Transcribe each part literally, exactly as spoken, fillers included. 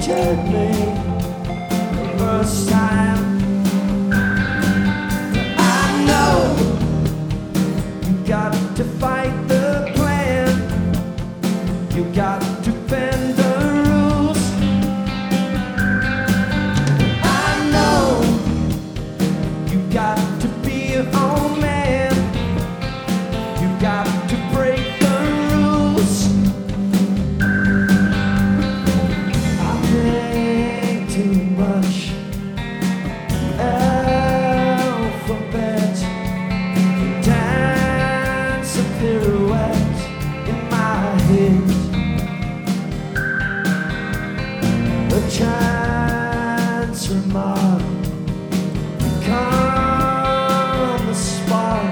captured me the first time. I know you got to fight the plan. You got to bend the rules. I know you got to be your own man. You got to break the rules. I think too much alphabet, dance a pirouette in my head. A chance remark become the spark.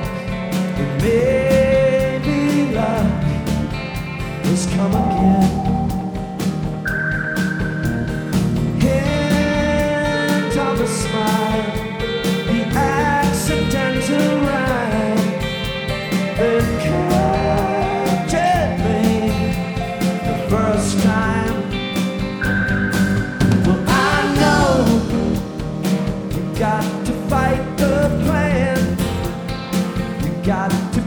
Maybe luck has come again. Hint of a smile, the accidental rhyme that captured me the first time. Well, I know you got to fight the plan. You got to